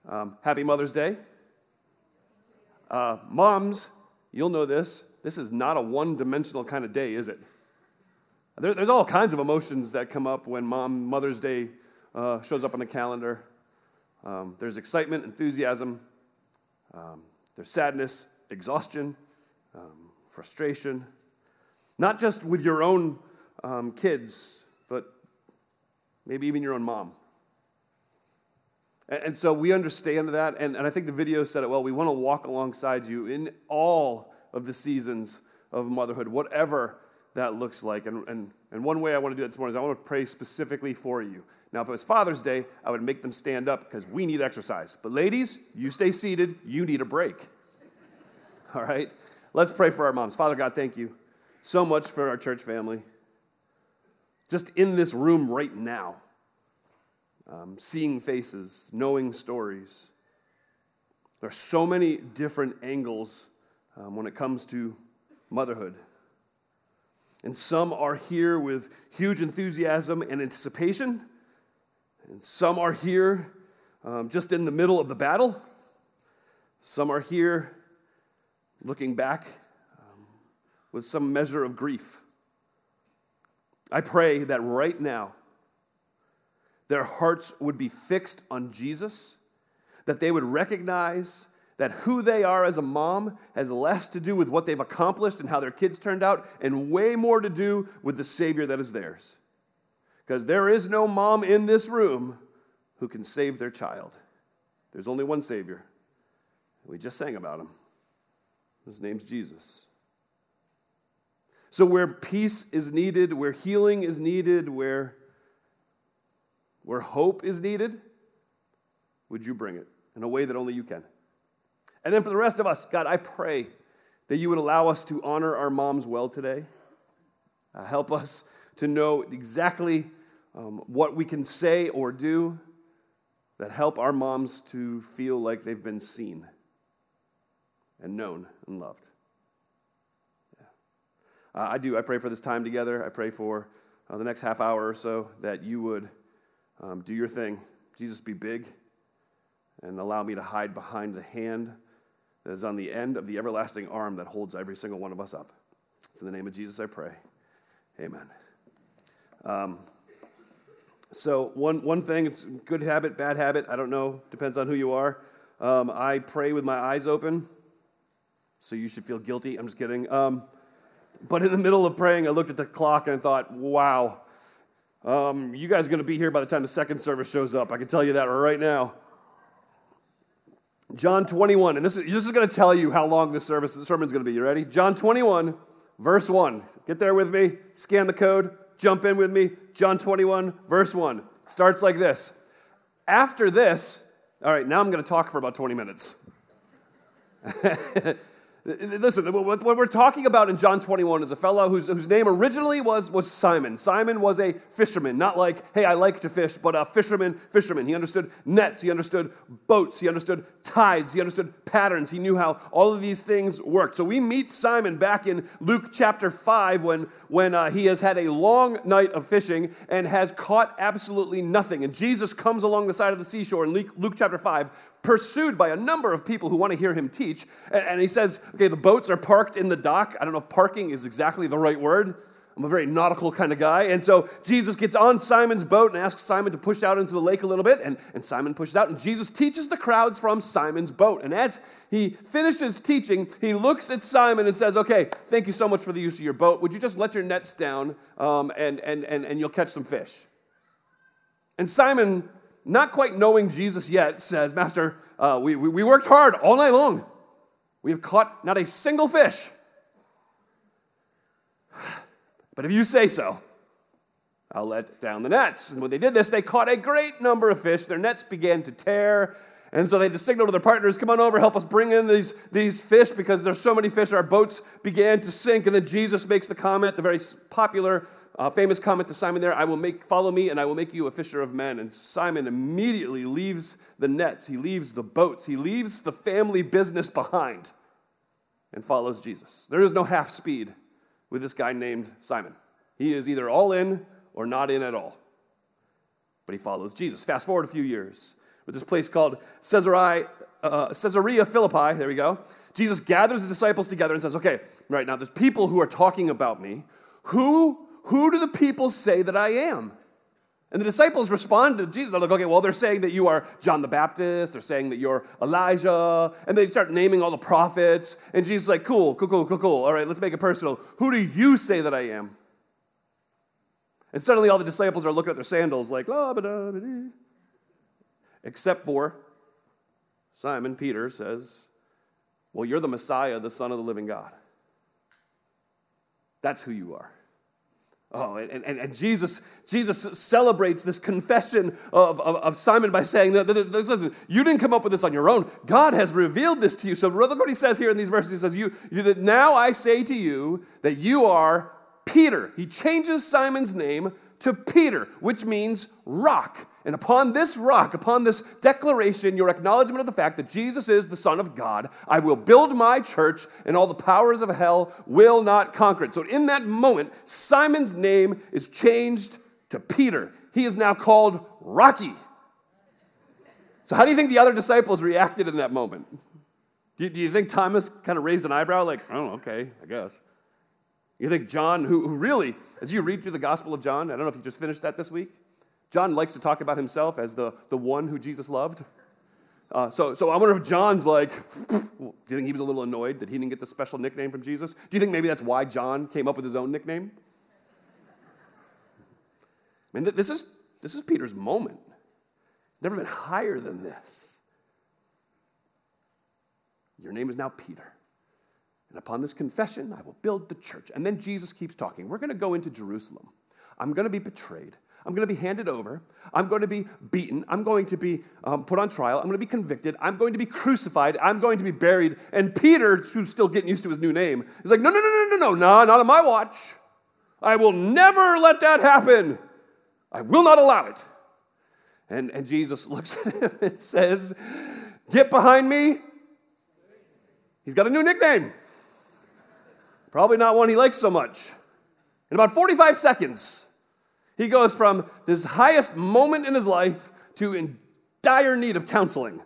Happy Mother's Day. Moms, you'll know this. This is not a one-dimensional kind of day, is it? There's all kinds of emotions that come up when Mother's Day shows up on the calendar. There's excitement, enthusiasm. There's sadness, exhaustion, frustration. Not just with your own kids, but maybe even your own mom. And so we understand that, and I think the video said it well. We want to walk alongside you in all of the seasons of motherhood, whatever that looks like. And one way I want to do it this morning is I want to pray specifically for you. Now, if it was Father's Day, I would make them stand up because we need exercise. But ladies, you stay seated. You need a break. All right? Let's pray for our moms. Father God, thank you so much for our church family. Just in this room right now. Seeing faces, knowing stories. There are so many different angles when it comes to motherhood. And some are here with huge enthusiasm and anticipation. And some are here just in the middle of the battle. Some are here looking back with some measure of grief. I pray that right now, their hearts would be fixed on Jesus, that they would recognize that who they are as a mom has less to do with what they've accomplished and how their kids turned out, and way more to do with the Savior that is theirs. Because there is no mom in this room who can save their child. There's only one Savior. We just sang about him. His name's Jesus. So where peace is needed, where healing is needed, where hope is needed, would you bring it in a way that only you can? And then for the rest of us, God, I pray that you would allow us to honor our moms well today. Help us to know exactly what we can say or do that help our moms to feel like they've been seen and known and loved. Yeah. I pray for this time together. I pray for the next half hour or so that you would do your thing. Jesus, be big and allow me to hide behind the hand that is on the end of the everlasting arm that holds every single one of us up. It's in the name of Jesus I pray. Amen. So one thing, it's good habit, bad habit, I don't know, depends on who you are. I pray with my eyes open, so you should feel guilty. I'm just kidding. But in the middle of praying, I looked at the clock and I thought, wow, you guys are going to be here by the time the second service shows up. I can tell you that right now. John 21, and this is going to tell you how long this sermon's going to be. You ready? John 21, verse 1. Get there with me. Scan the code. Jump in with me. John 21, verse 1. It starts like this. After this, all right, now I'm going to talk for about 20 minutes. Listen, what we're talking about in John 21 is a fellow whose name originally was Simon. Simon was a fisherman, not like, hey, I like to fish, but a fisherman. He understood nets, he understood boats, he understood tides, he understood patterns. He knew how all of these things worked. So we meet Simon back in Luke chapter 5 when he has had a long night of fishing and has caught absolutely nothing. And Jesus comes along the side of the seashore in Luke chapter 5, pursued by a number of people who want to hear him teach. And he says, okay, the boats are parked in the dock. I don't know if parking is exactly the right word. I'm a very nautical kind of guy. And so Jesus gets on Simon's boat and asks Simon to push out into the lake a little bit. And Simon pushes out. And Jesus teaches the crowds from Simon's boat. And as he finishes teaching, he looks at Simon and says, okay, thank you so much for the use of your boat. Would you just let your nets down and you'll catch some fish? And Simon, not quite knowing Jesus yet, says, Master, we worked hard all night long. We have caught not a single fish. But if you say so, I'll let down the nets. And when they did this, they caught a great number of fish. Their nets began to tear. And so they had to signal to their partners, come on over, help us bring in these fish because there's so many fish, our boats began to sink. And then Jesus makes the comment, the very popular, famous comment to Simon there, follow me and I will make you a fisher of men. And Simon immediately leaves the nets, he leaves the boats, he leaves the family business behind and follows Jesus. There is no half speed with this guy named Simon. He is either all in or not in at all. But he follows Jesus. Fast forward a few years. With this place called Caesarea Philippi, there we go. Jesus gathers the disciples together and says, okay, right now there's people who are talking about me. Who do the people say that I am? And the disciples respond to Jesus. They're like, okay, well, they're saying that you are John the Baptist. They're saying that you're Elijah. And they start naming all the prophets. And Jesus is like, cool. All right, let's make it personal. Who do you say that I am? And suddenly all the disciples are looking at their sandals like, except for Simon Peter says, well, you're the Messiah, the Son of the living God. That's who you are. Oh, and Jesus celebrates this confession of Simon by saying, listen, you didn't come up with this on your own. God has revealed this to you. So look what he says here in these verses. He says, now I say to you that you are Peter. He changes Simon's name to Peter, which means rock. And upon this rock, upon this declaration, your acknowledgement of the fact that Jesus is the Son of God, I will build my church, and all the powers of hell will not conquer it. So in that moment, Simon's name is changed to Peter. He is now called Rocky. So how do you think the other disciples reacted in that moment? Do you think Thomas kind of raised an eyebrow like, oh, okay, I guess? You think John, who really, as you read through the Gospel of John, I don't know if you just finished that this week, John likes to talk about himself as the one who Jesus loved. So I wonder if John's like, do you think he was a little annoyed that he didn't get the special nickname from Jesus? Do you think maybe that's why John came up with his own nickname? I mean, this is Peter's moment. It's never been higher than this. Your name is now Peter. And upon this confession, I will build the church. And then Jesus keeps talking. We're going to go into Jerusalem. I'm going to be betrayed. I'm going to be handed over. I'm going to be beaten. I'm going to be put on trial. I'm going to be convicted. I'm going to be crucified. I'm going to be buried. And Peter, who's still getting used to his new name, is like, no, not on my watch. I will never let that happen. I will not allow it. And Jesus looks at him and says, get behind me. He's got a new nickname. Probably not one he likes so much. In about 45 seconds, he goes from this highest moment in his life to in dire need of counseling.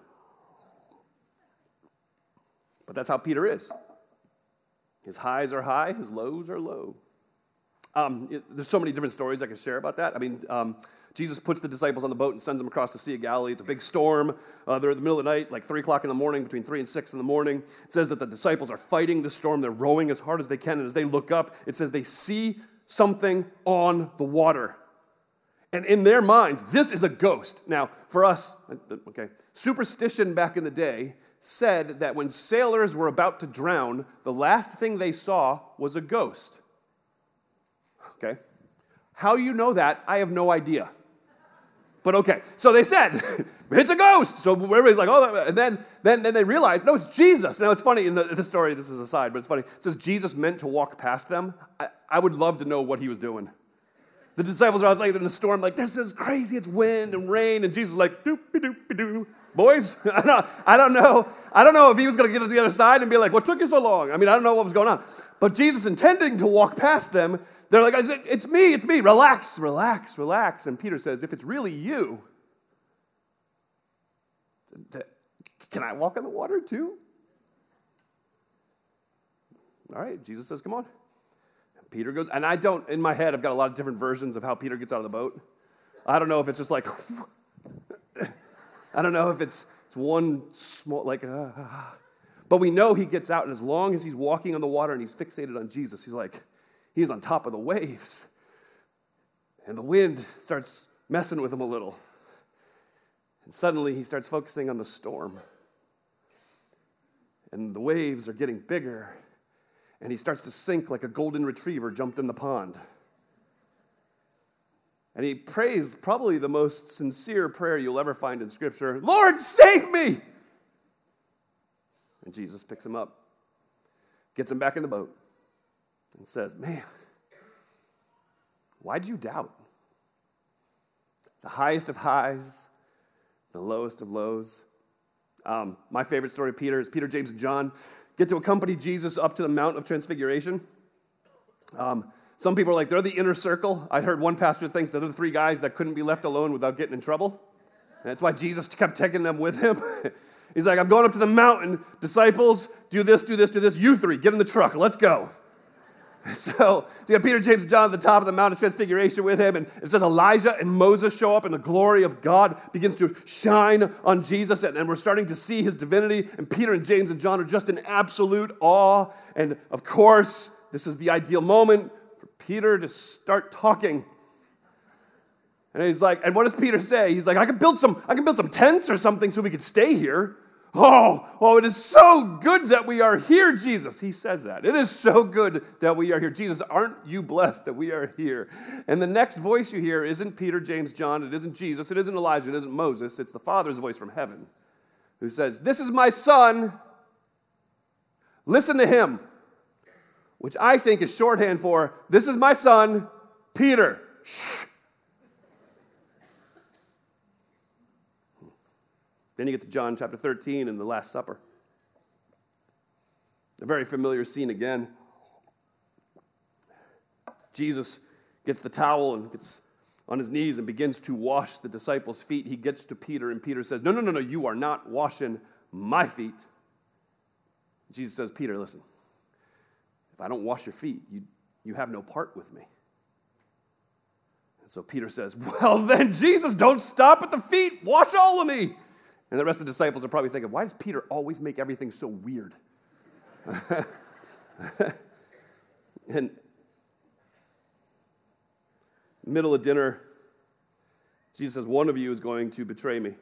But that's how Peter is. His highs are high, his lows are low. There's so many different stories I could share about that. I mean, Jesus puts the disciples on the boat and sends them across the Sea of Galilee. It's a big storm. They're in the middle of the night, like 3 o'clock in the morning, between 3 and 6 in the morning. It says that the disciples are fighting the storm. They're rowing as hard as they can. And as they look up, it says they see something on the water. And in their minds, this is a ghost. Now, for us, okay, superstition back in the day said that when sailors were about to drown, the last thing they saw was a ghost. Okay? How you know that, I have no idea. But okay, so they said, it's a ghost. So everybody's like, oh, and then they realized, no, it's Jesus. Now, it's funny in the story, this is a side, but it's funny. It says Jesus meant to walk past them. I would love to know what he was doing. The disciples are out like in the storm, like, this is crazy, it's wind and rain, and Jesus is like, doop-be-doop-be-doo. Boys, I don't know if he was going to get to the other side and be like, what took you so long? I mean, I don't know what was going on. But Jesus intending to walk past them, they're like, it's me, relax. And Peter says, if it's really you, can I walk on the water too? All right, Jesus says, come on. And Peter goes, and in my head, I've got a lot of different versions of how Peter gets out of the boat. I don't know if it's just like, I don't know if it's one small, like, but we know he gets out, and as long as he's walking on the water and he's fixated on Jesus, he's on top of the waves. And the wind starts messing with him a little. And suddenly he starts focusing on the storm. And the waves are getting bigger, and he starts to sink like a golden retriever jumped in the pond. And he prays probably the most sincere prayer you'll ever find in Scripture, Lord, save me! And Jesus picks him up, gets him back in the boat, and says, man, why'd you doubt? The highest of highs, the lowest of lows. My favorite story of Peter is Peter, James, and John get to accompany Jesus up to the Mount of Transfiguration. Some people are like, they're the inner circle. I heard one pastor thinks that they're the 3 guys that couldn't be left alone without getting in trouble. That's why Jesus kept taking them with him. He's like, I'm going up to the mountain. Disciples, do this, do this, do this. You three, get in the truck. Let's go. So you got Peter, James, and John at the top of the Mount of Transfiguration with him, and it says Elijah and Moses show up, and the glory of God begins to shine on Jesus, and we're starting to see his divinity, and Peter and James and John are just in absolute awe, and of course, this is the ideal moment for Peter to start talking. And he's like, and what does Peter say? He's like, I can build some tents or something so we could stay here. Oh, it is so good that we are here, Jesus. He says that. It is so good that we are here. Jesus, aren't you blessed that we are here? And the next voice you hear isn't Peter, James, John. It isn't Jesus. It isn't Elijah. It isn't Moses. It's the Father's voice from heaven who says, this is my son. Listen to him, which I think is shorthand for, this is my son, Peter. Shh. Then you get to John chapter 13 and the Last Supper. A very familiar scene again. Jesus gets the towel and gets on his knees and begins to wash the disciples' feet. He gets to Peter, and Peter says, No, you are not washing my feet. Jesus says, Peter, listen, if I don't wash your feet, you have no part with me. And so Peter says, well then, Jesus, don't stop at the feet. Wash all of me. And the rest of the disciples are probably thinking, why does Peter always make everything so weird? And middle of dinner, Jesus says, one of you is going to betray me.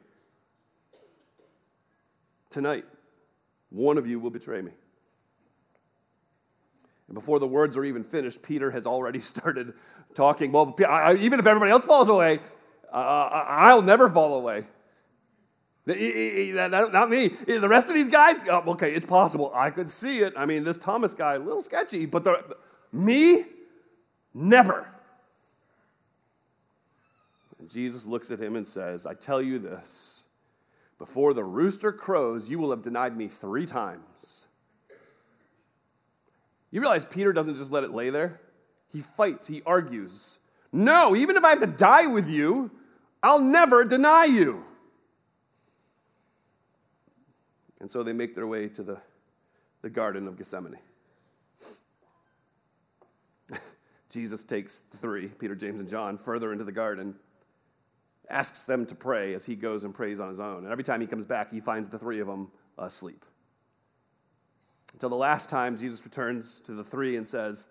Tonight, one of you will betray me. And before the words are even finished, Peter has already started talking. Well, even if everybody else falls away, I'll never fall away. Not me. The rest of these guys, okay, it's possible. I could see it. I mean, this Thomas guy, a little sketchy, but me, never. And Jesus looks at him and says, I tell you this, before the rooster crows, you will have denied me 3 times. You realize Peter doesn't just let it lay there? He fights, he argues. No, even if I have to die with you, I'll never deny you. And so they make their way to the Garden of Gethsemane. Jesus takes the 3, Peter, James, and John, further into the garden, asks them to pray as he goes and prays on his own. And every time he comes back, he finds the 3 of them asleep. Until the last time, Jesus returns to the 3 and says,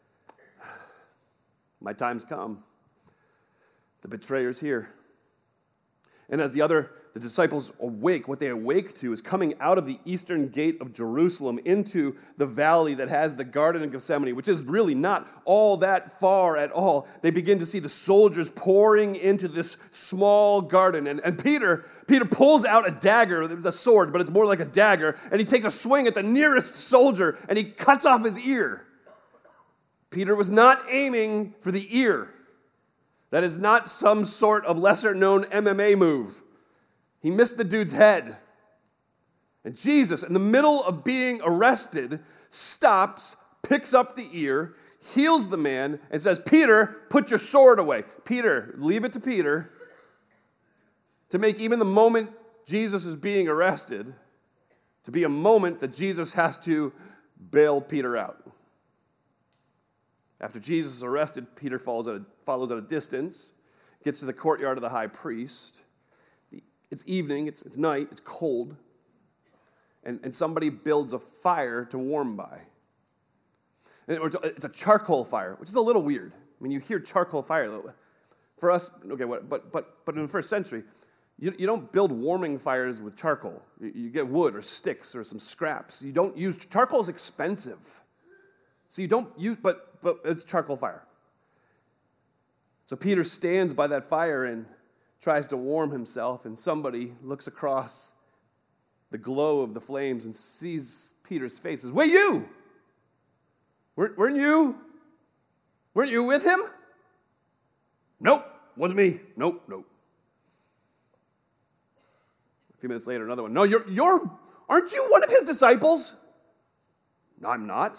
my time's come. The betrayer's here. And as the disciples awake, what they awake to is coming out of the eastern gate of Jerusalem into the valley that has the Garden of Gethsemane, which is really not all that far at all. They begin to see the soldiers pouring into this small garden. And Peter pulls out a dagger. It was a sword, but it's more like a dagger. And he takes a swing at the nearest soldier, and he cuts off his ear. Peter was not aiming for the ear. That is not some sort of lesser-known MMA move. He missed the dude's head. And Jesus, in the middle of being arrested, stops, picks up the ear, heals the man, and says, Peter, put your sword away. Peter, leave it to Peter to make even the moment Jesus is being arrested to be a moment that Jesus has to bail Peter out. After Jesus is arrested, Peter follows at a distance, gets to the courtyard of the high priest. It's evening, it's night, it's cold, and somebody builds a fire to warm by. It's a charcoal fire, which is a little weird. I mean, you hear charcoal fire. For us, okay, but in the first century, you don't build warming fires with charcoal. You get wood or sticks or some scraps. You don't use, charcoal is expensive. So you don't use, but it's charcoal fire. So Peter stands by that fire and tries to warm himself, and somebody looks across the glow of the flames and sees Peter's face and says, wait, you! Weren't you with him? Nope, wasn't me. Nope. A few minutes later, another one. No, aren't you one of his disciples? No, I'm not.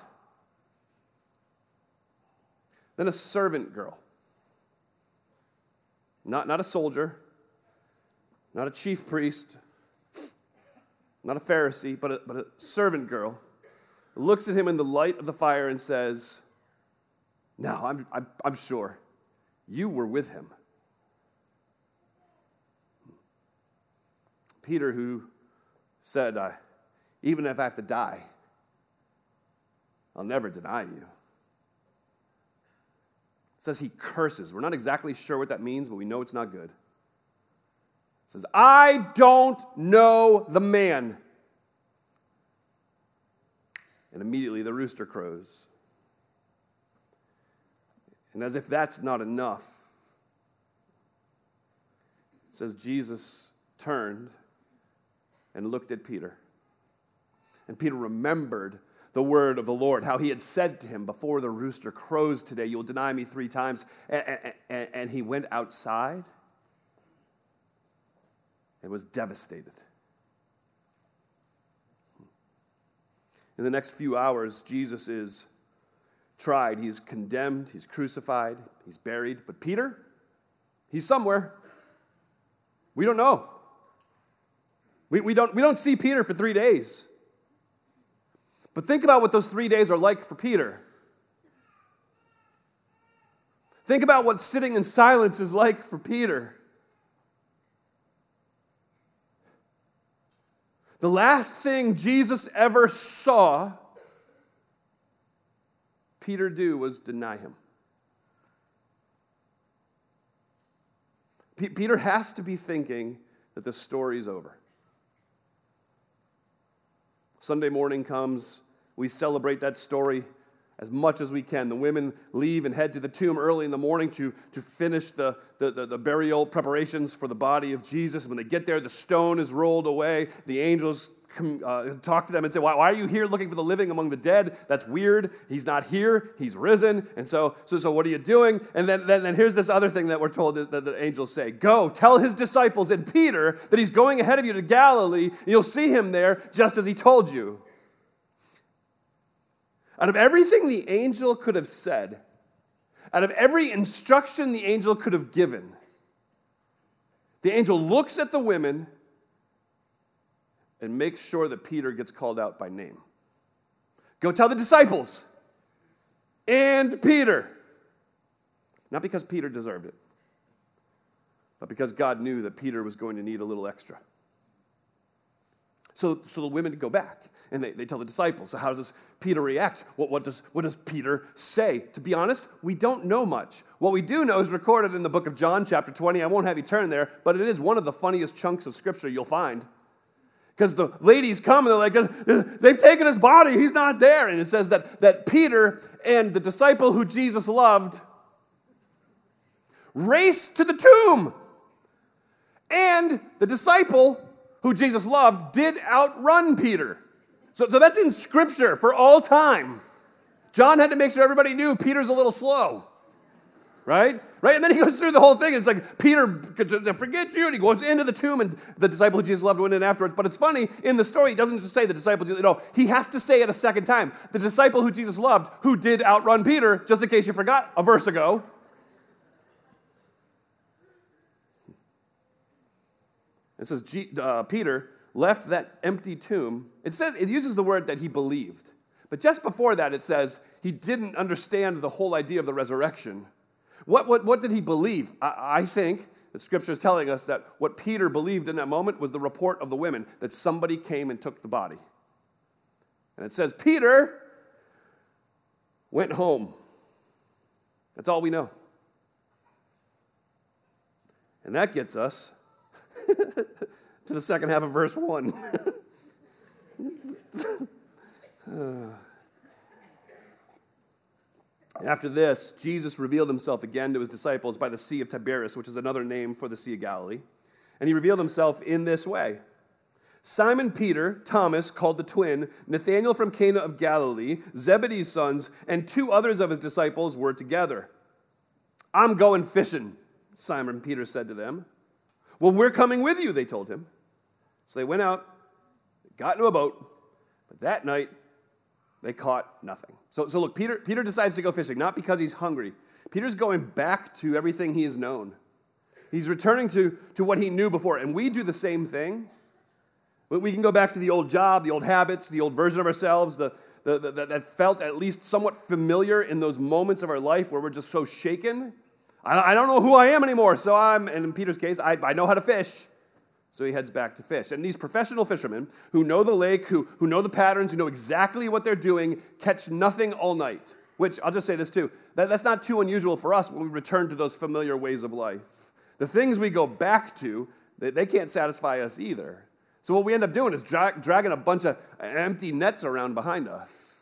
Then a servant girl. Not a soldier, not a chief priest, not a Pharisee, but a servant girl, looks at him in the light of the fire and says, "No, I'm sure you were with him." Peter, who said, "Even if I have to die, I'll never deny you." It says he curses. We're not exactly sure what that means, but we know it's not good. It says, "I don't know the man." And immediately the rooster crows. And as if that's not enough, it says Jesus turned and looked at Peter. And Peter remembered the word of the Lord, how he had said to him, "Before the rooster crows today, you'll deny me 3 times. And he went outside and was devastated. In the next few hours, Jesus is tried. He's condemned. He's crucified. He's buried. But Peter, he's somewhere. We don't know. We don't see Peter for 3 days. But think about what those 3 days are like for Peter. Think about what sitting in silence is like for Peter. The last thing Jesus ever saw Peter do was deny him. Peter has to be thinking that the story's over. Sunday morning comes, we celebrate that story as much as we can. The women leave and head to the tomb early in the morning to finish the burial preparations for the body of Jesus. When they get there, the stone is rolled away. The angels talk to them and say, why are you here looking for the living among the dead? That's weird. He's not here. He's risen. And so what are you doing? And then here's this other thing that we're told that the angels say. Go, tell his disciples and Peter that he's going ahead of you to Galilee. And you'll see him there just as he told you. Out of everything the angel could have said, out of every instruction the angel could have given, the angel looks at the women and makes sure that Peter gets called out by name. Go tell the disciples and Peter. Not because Peter deserved it, but because God knew that Peter was going to need a little extra. So the women go back, and they tell the disciples. So how does Peter react? What does Peter say? To be honest, we don't know much. What we do know is recorded in the book of John, chapter 20. I won't have you turn there, but it is one of the funniest chunks of Scripture you'll find. Because the ladies come, and they're like, they've taken his body. He's not there. And it says that Peter and the disciple who Jesus loved raced to the tomb. And the disciple who Jesus loved, did outrun Peter. So that's in Scripture for all time. John had to make sure everybody knew Peter's a little slow. Right? And then he goes through the whole thing. It's like, Peter, forget you. And he goes into the tomb, and the disciple who Jesus loved went in afterwards. But it's funny, in the story, he doesn't just say the disciple. No, he has to say it a second time. The disciple who Jesus loved, who did outrun Peter, just in case you forgot a verse ago. It says Peter left that empty tomb. It uses the word that he believed. But just before that, it says he didn't understand the whole idea of the resurrection. What did he believe? I think that Scripture is telling us that what Peter believed in that moment was the report of the women, that somebody came and took the body. And it says Peter went home. That's all we know. And that gets us to the second half of verse 1. After this, Jesus revealed himself again to his disciples by the Sea of Tiberias, which is another name for the Sea of Galilee. And he revealed himself in this way. Simon Peter, Thomas, called the twin, Nathanael from Cana of Galilee, Zebedee's sons, and 2 others of his disciples were together. I'm going fishing, Simon Peter said to them. Well, we're coming with you, they told him. So they went out, got into a boat, but that night they caught nothing. So look, Peter decides to go fishing, not because he's hungry. Peter's going back to everything he has known. He's returning to what he knew before. And we do the same thing. We can go back to the old job, the old habits, the old version of ourselves, that felt at least somewhat familiar in those moments of our life where we're just so shaken. I don't know who I am anymore, so and in Peter's case, I know how to fish. So he heads back to fish. And these professional fishermen who know the lake, who know the patterns, who know exactly what they're doing, catch nothing all night. Which, I'll just say this too, that's not too unusual for us when we return to those familiar ways of life. The things we go back to, they can't satisfy us either. So what we end up doing is dragging a bunch of empty nets around behind us.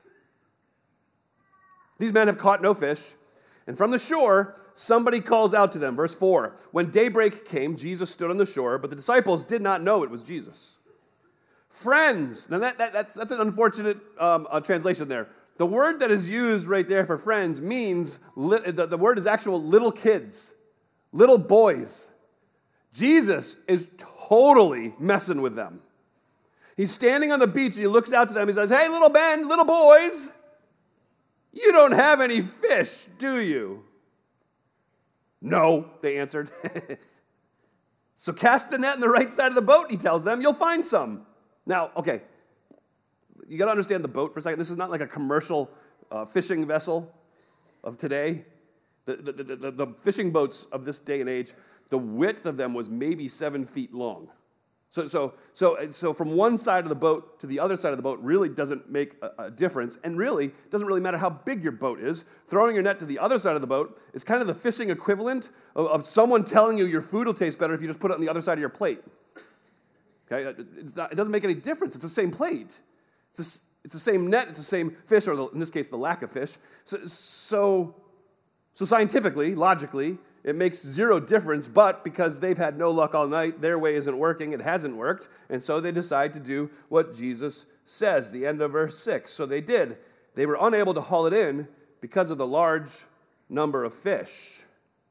These men have caught no fish. And from the shore, somebody calls out to them. Verse 4, when daybreak came, Jesus stood on the shore, but the disciples did not know it was Jesus. Friends, now that's an unfortunate translation there. The word that is used right there for friends means, the word is actual little kids, little boys. Jesus is totally messing with them. He's standing on the beach and he looks out to them. He says, hey, little men, little boys, you don't have any fish, do you? No, they answered. So cast the net on the right side of the boat, he tells them. You'll find some. Now, okay, you got to understand the boat for a second. This is not like a commercial fishing vessel of today. The fishing boats of this day and age, the width of them was maybe 7 feet long. So from one side of the boat to the other side of the boat really doesn't make a difference, and really doesn't really matter how big your boat is. Throwing your net to the other side of the boat is kind of the fishing equivalent of someone telling you your food will taste better if you just put it on the other side of your plate. Okay, it doesn't make any difference. It's the same plate. It's the same net. It's the same fish, or in this case, the lack of fish. So scientifically, logically, it makes zero difference, but because they've had no luck all night, their way isn't working, it hasn't worked, and so they decide to do what Jesus says, the end of verse 6. So they did. They were unable to haul it in because of the large number of fish.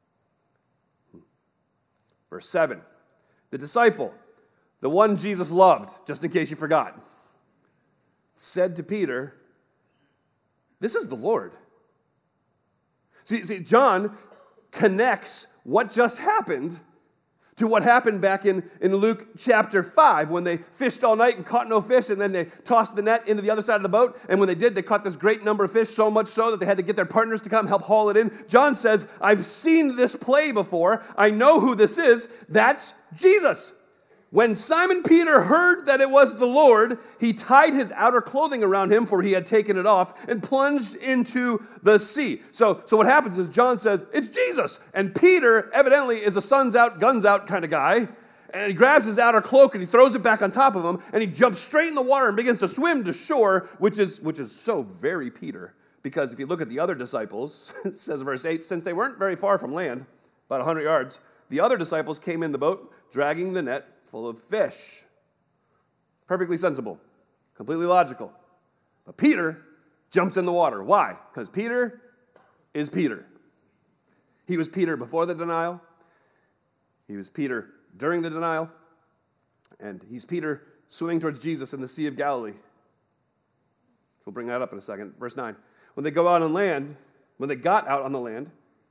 Verse 7. The disciple, the one Jesus loved, just in case you forgot, said to Peter, this is the Lord. See, John connects what just happened to what happened back in Luke chapter 5 when they fished all night and caught no fish, and then they tossed the net into the other side of the boat, and when they did, they caught this great number of fish, so much so that they had to get their partners to come help haul it in. John says, I've seen this play before. I know who this is. That's Jesus. When Simon Peter heard that it was the Lord, he tied his outer clothing around him, for he had taken it off, and plunged into the sea. So what happens is John says, it's Jesus. And Peter evidently is a sun's out, guns out kind of guy. And he grabs his outer cloak and he throws it back on top of him, and he jumps straight in the water and begins to swim to shore, which is so very Peter. Because if you look at the other disciples, it says in verse 8, since they weren't very far from land, about 100 yards, the other disciples came in the boat, dragging the net full of fish. Perfectly sensible, completely logical. But Peter jumps in the water. Why? Because Peter is Peter. He was Peter before the denial. He was Peter during the denial. And he's Peter swimming towards Jesus in the Sea of Galilee. We'll bring that up in a second. Verse 9. When they got out on the land,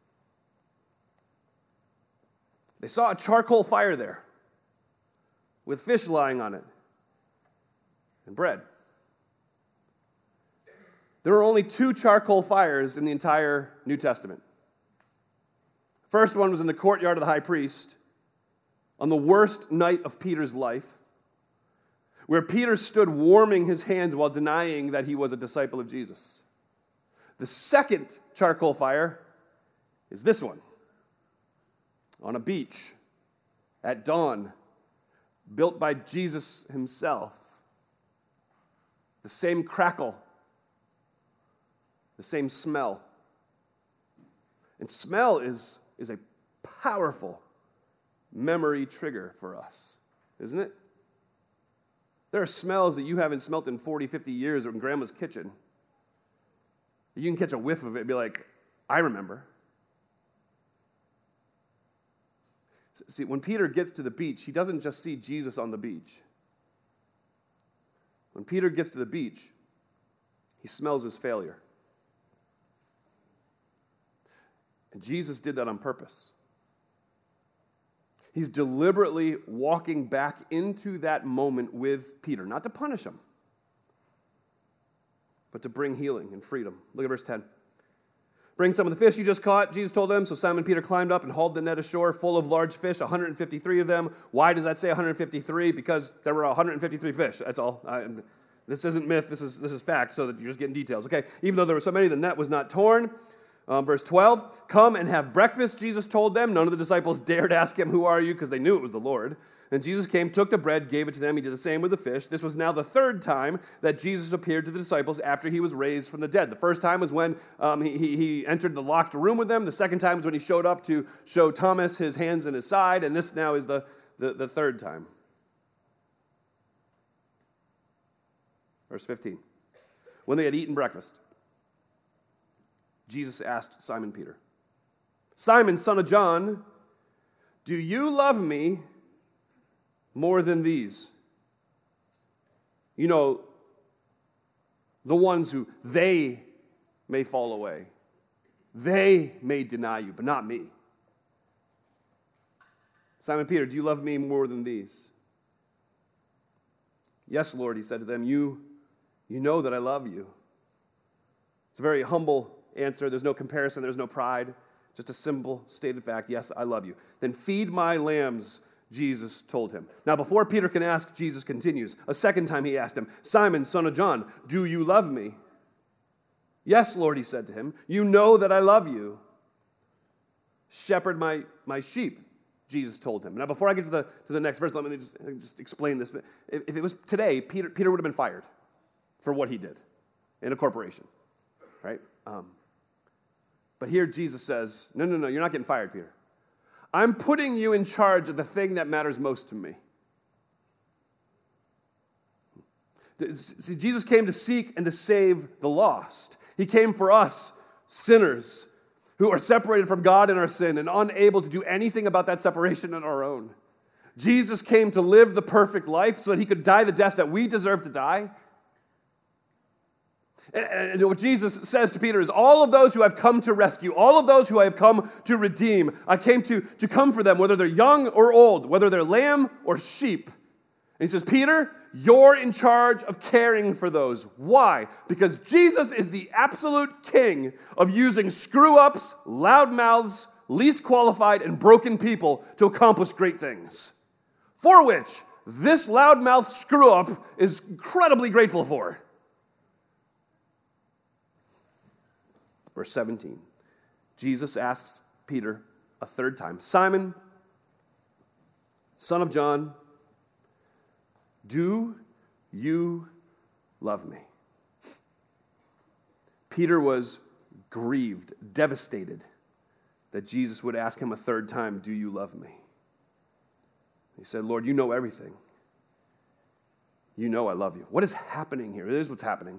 they saw a charcoal fire there, with fish lying on it, and bread. There are only 2 charcoal fires in the entire New Testament. The first one was in the courtyard of the high priest on the worst night of Peter's life, where Peter stood warming his hands while denying that he was a disciple of Jesus. The second charcoal fire is this one, on a beach at dawn, built by Jesus himself. The same crackle, the same smell. And smell is a powerful memory trigger for us, isn't it? There are smells that you haven't smelt in 40, 50 years in grandma's kitchen. You can catch a whiff of it and be like, I remember. See, when Peter gets to the beach, he doesn't just see Jesus on the beach. When Peter gets to the beach, he smells his failure. And Jesus did that on purpose. He's deliberately walking back into that moment with Peter, not to punish him, but to bring healing and freedom. Look at verse 10. Bring some of the fish you just caught, Jesus told them. So Simon Peter climbed up and hauled the net ashore full of large fish, 153 of them. Why does that say 153? Because there were 153 fish. That's all. This isn't myth. This is fact, so that you're just getting details. Okay. Even though there were so many, the net was not torn. Verse 12. Come and have breakfast, Jesus told them. None of the disciples dared ask him, "Who are you?" because they knew it was the Lord. And Jesus came, took the bread, gave it to them. He did the same with the fish. This was now the third time that Jesus appeared to the disciples after he was raised from the dead. The first time was when he entered the locked room with them. The second time was when he showed up to show Thomas his hands and his side. And this now is the third time. Verse 15. When they had eaten breakfast, Jesus asked Simon Peter, "Simon, son of John, do you love me more than these?" You know, the ones who they may fall away. They may deny you, but not me. Simon Peter, do you love me more than these? Yes, Lord, he said to them, you know that I love you. It's a very humble answer. There's no comparison. There's no pride. Just a simple stated fact. Yes, I love you. Then feed my lambs, Jesus told him. Now, before Peter can ask, Jesus continues. A second time he asked him, Simon, son of John, do you love me? Yes, Lord, he said to him. You know that I love you. Shepherd my sheep, Jesus told him. Now, before I get to the next verse, let me just explain this. If it was today, Peter would have been fired for what he did in a corporation, right? But here Jesus says, no, you're not getting fired, Peter. I'm putting you in charge of the thing that matters most to me. See, Jesus came to seek and to save the lost. He came for us, sinners, who are separated from God in our sin and unable to do anything about that separation on our own. Jesus came to live the perfect life so that he could die the death that we deserve to die. And what Jesus says to Peter is, all of those who I've come to rescue, all of those who I have come to redeem, I came to come for them, whether they're young or old, whether they're lamb or sheep. And he says, Peter, you're in charge of caring for those. Why? Because Jesus is the absolute king of using screw-ups, loudmouths, least qualified, and broken people to accomplish great things, for which this loudmouth screw-up is incredibly grateful for. Verse 17, Jesus asks Peter a third time, Simon, son of John, do you love me? Peter was grieved, devastated that Jesus would ask him a third time, do you love me? He said, Lord, you know everything. You know I love you. What is happening here? Here's what's happening.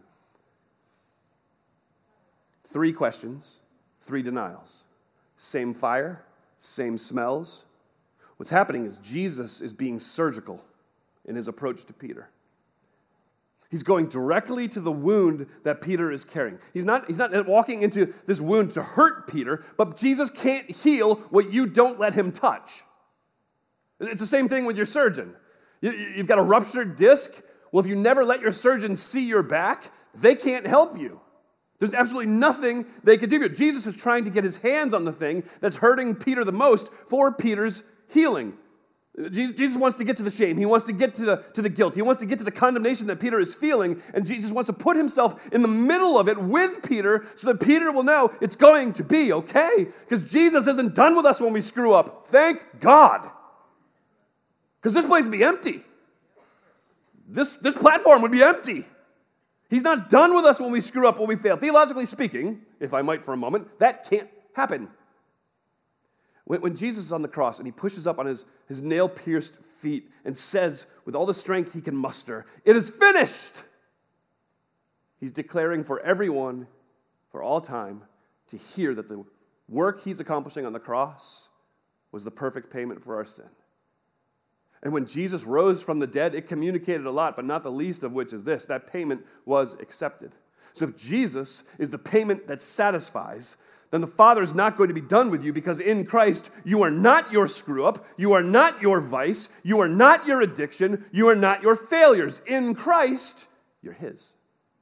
3 questions, 3 denials. Same fire, same smells. What's happening is Jesus is being surgical in his approach to Peter. He's going directly to the wound that Peter is carrying. He's not walking into this wound to hurt Peter, but Jesus can't heal what you don't let him touch. It's the same thing with your surgeon. You've got a ruptured disc. Well, if you never let your surgeon see your back, they can't help you. There's absolutely nothing they could do. Jesus is trying to get his hands on the thing that's hurting Peter the most for Peter's healing. Jesus wants to get to the shame. He wants to get to the guilt. He wants to get to the condemnation that Peter is feeling. And Jesus wants to put himself in the middle of it with Peter so that Peter will know it's going to be okay. Because Jesus isn't done with us when we screw up. Thank God. Because this place would be empty. This platform would be empty. He's not done with us when we screw up, when we fail. Theologically speaking, if I might for a moment, that can't happen. When Jesus is on the cross and he pushes up on his nail-pierced feet and says with all the strength he can muster, it is finished, he's declaring for everyone, for all time, to hear that the work he's accomplishing on the cross was the perfect payment for our sin. And when Jesus rose from the dead, it communicated a lot, but not the least of which is this, that payment was accepted. So if Jesus is the payment that satisfies, then the Father's not going to be done with you, because in Christ, you are not your screw-up, you are not your vice, you are not your addiction, you are not your failures. In Christ, you're His.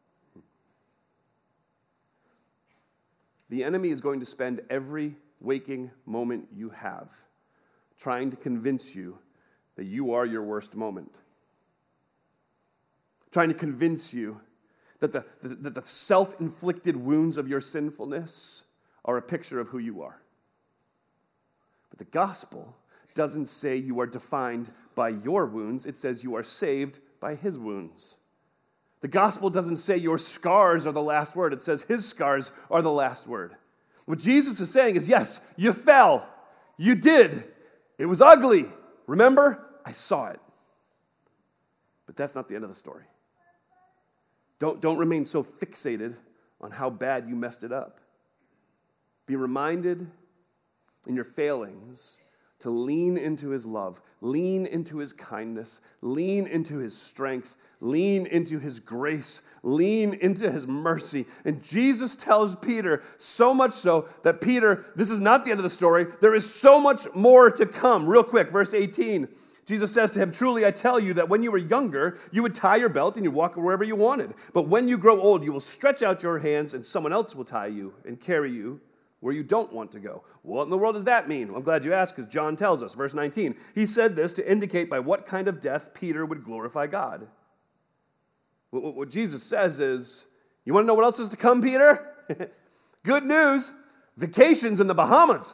The enemy is going to spend every waking moment you have trying to convince you that you are your worst moment. Trying to convince you that the self-inflicted wounds of your sinfulness are a picture of who you are. But the gospel doesn't say you are defined by your wounds. It says you are saved by His wounds. The gospel doesn't say your scars are the last word. It says His scars are the last word. What Jesus is saying is, yes, you fell. You did. It was ugly. Remember? I saw it. But that's not the end of the story. Don't remain so fixated on how bad you messed it up. Be reminded in your failings to lean into His love, lean into His kindness, lean into His strength, lean into His grace, lean into His mercy. And Jesus tells Peter, so much so that Peter, this is not the end of the story. There is so much more to come. Real quick, verse 18. Jesus says to him, truly I tell you that when you were younger, you would tie your belt and you walk wherever you wanted. But when you grow old, you will stretch out your hands and someone else will tie you and carry you where you don't want to go. What in the world does that mean? Well, I'm glad you asked, because John tells us, verse 19. He said this to indicate by what kind of death Peter would glorify God. What Jesus says is, you want to know what else is to come, Peter? Good news, vacations in the Bahamas.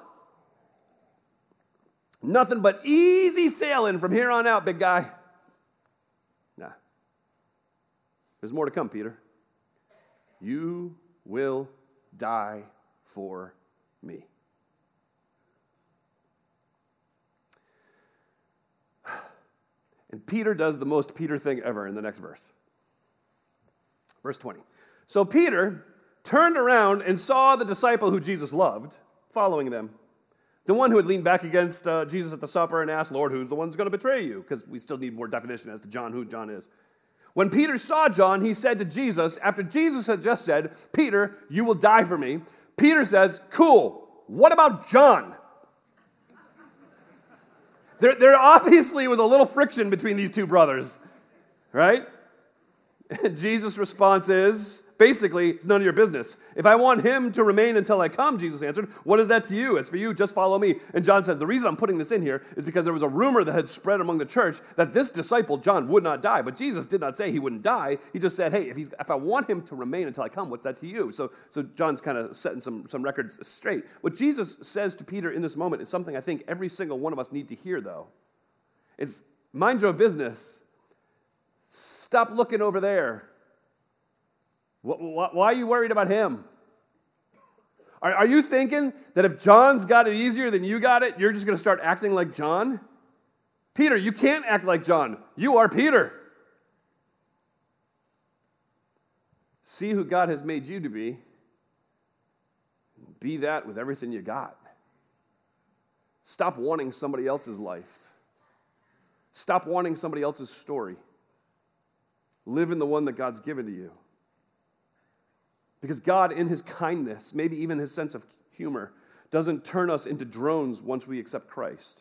Nothing but easy sailing from here on out, big guy. Nah. There's more to come, Peter. You will die for me. And Peter does the most Peter thing ever in the next verse. Verse 20. So Peter turned around and saw the disciple who Jesus loved following them. The one who had leaned back against Jesus at the supper and asked, Lord, who's the one who's going to betray you? Because we still need more definition as to John, who John is. When Peter saw John, he said to Jesus, after Jesus had just said, Peter, you will die for me, Peter says, cool, what about John? There obviously was a little friction between these two brothers, right? And Jesus' response is, basically, it's none of your business. If I want him to remain until I come, Jesus answered, what is that to you? As for you, just follow me. And John says, the reason I'm putting this in here is because there was a rumor that had spread among the church that this disciple, John, would not die. But Jesus did not say he wouldn't die. He just said, hey, if I want him to remain until I come, what's that to you? So John's kind of setting some records straight. What Jesus says to Peter in this moment is something I think every single one of us need to hear, though. It's mind your business. Stop looking over there. Why are you worried about him? Are you thinking that if John's got it easier than you got it, you're just going to start acting like John? Peter, you can't act like John. You are Peter. See who God has made you to be. Be that with everything you got. Stop wanting somebody else's life. Stop wanting somebody else's story. Live in the one that God's given to you. Because God, in his kindness, maybe even his sense of humor, doesn't turn us into drones once we accept Christ.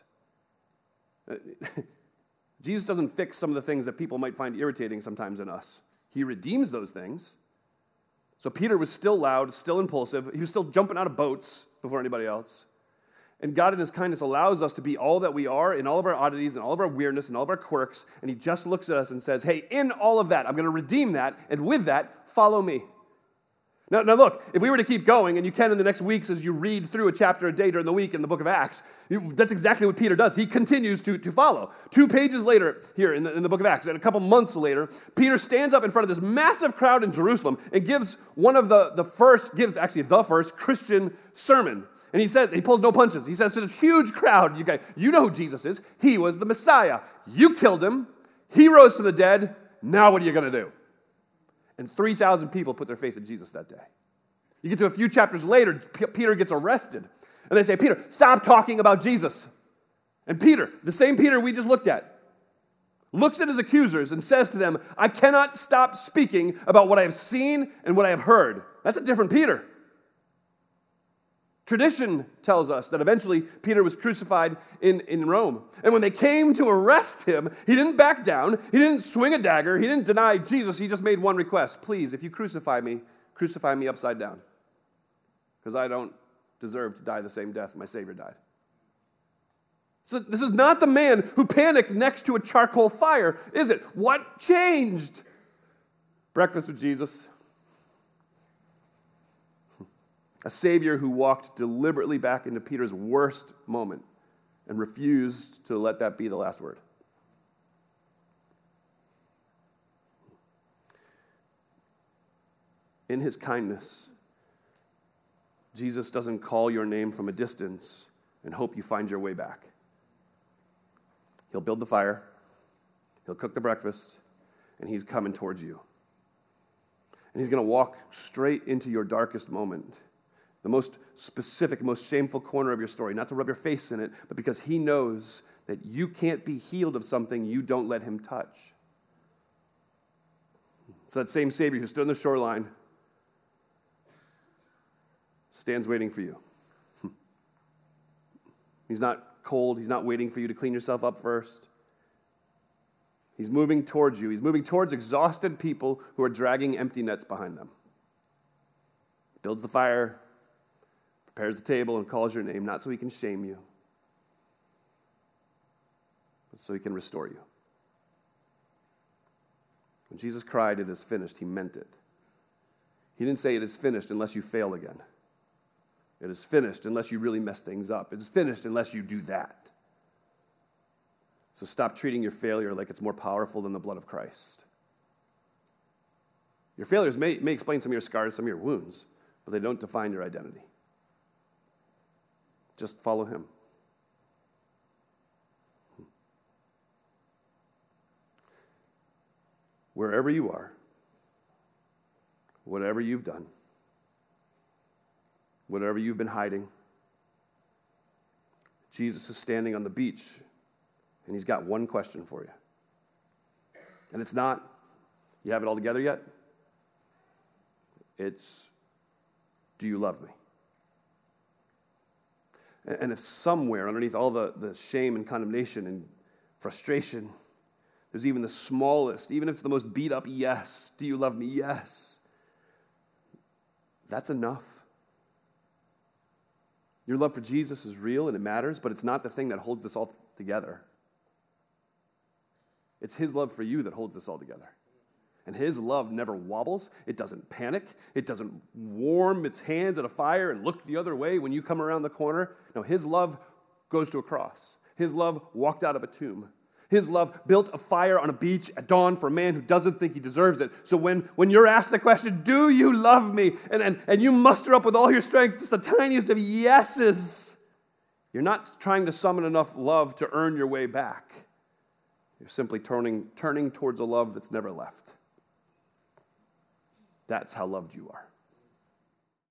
Jesus doesn't fix some of the things that people might find irritating sometimes in us. He redeems those things. So Peter was still loud, still impulsive. He was still jumping out of boats before anybody else. And God in his kindness allows us to be all that we are in all of our oddities and all of our weirdness and all of our quirks. And he just looks at us and says, hey, in all of that, I'm going to redeem that. And with that, follow me. Now look, if we were to keep going, and you can in the next weeks as you read through a chapter a day during the week in the book of Acts, that's exactly what Peter does. He continues to follow. 2 pages later here in the book of Acts, and a couple months later, Peter stands up in front of this massive crowd in Jerusalem and gives the first Christian sermon. And he pulls no punches. He says to this huge crowd, you know who Jesus is. He was the Messiah. You killed him. He rose from the dead. Now what are you going to do? And 3,000 people put their faith in Jesus that day. You get to a few chapters later, Peter gets arrested. And they say, Peter, stop talking about Jesus. And Peter, the same Peter we just looked at, looks at his accusers and says to them, I cannot stop speaking about what I have seen and what I have heard. That's a different Peter. Tradition tells us that eventually Peter was crucified in Rome. And when they came to arrest him, he didn't back down. He didn't swing a dagger. He didn't deny Jesus. He just made one request. Please, if you crucify me upside down. Because I don't deserve to die the same death my Savior died. So this is not the man who panicked next to a charcoal fire, is it? What changed? Breakfast with Jesus. A Savior who walked deliberately back into Peter's worst moment and refused to let that be the last word. In his kindness, Jesus doesn't call your name from a distance and hope you find your way back. He'll build the fire, he'll cook the breakfast, and he's coming towards you. And he's going to walk straight into your darkest moment. The most specific, most shameful corner of your story, not to rub your face in it, but because he knows that you can't be healed of something you don't let him touch. It's that same Savior who stood on the shoreline, stands waiting for you. He's not cold. He's not waiting for you to clean yourself up first. He's moving towards you. He's moving towards exhausted people who are dragging empty nets behind them. Builds the fire, prepares the table, and calls your name, not so he can shame you, but so he can restore you. When Jesus cried, "It is finished," he meant it. He didn't say, "It is finished," unless you fail again. It is finished unless you really mess things up. It is finished unless you do that. So stop treating your failure like it's more powerful than the blood of Christ. Your failures may explain some of your scars, some of your wounds, but they don't define your identity. Just follow him. Wherever you are, whatever you've done, whatever you've been hiding, Jesus is standing on the beach, and he's got one question for you. And it's not, you have it all together yet? It's, do you love me? And if somewhere underneath all the shame and condemnation and frustration, there's even the smallest, even if it's the most beat up, yes, do you love me? Yes. That's enough. Your love for Jesus is real and it matters, but it's not the thing that holds this all together. It's his love for you that holds this all together. And his love never wobbles. It doesn't panic. It doesn't warm its hands at a fire and look the other way when you come around the corner. No, his love goes to a cross. His love walked out of a tomb. His love built a fire on a beach at dawn for a man who doesn't think he deserves it. So when you're asked the question, do you love me? And you muster up with all your strength, just the tiniest of yeses. You're not trying to summon enough love to earn your way back. You're simply turning towards a love that's never left. That's how loved you are.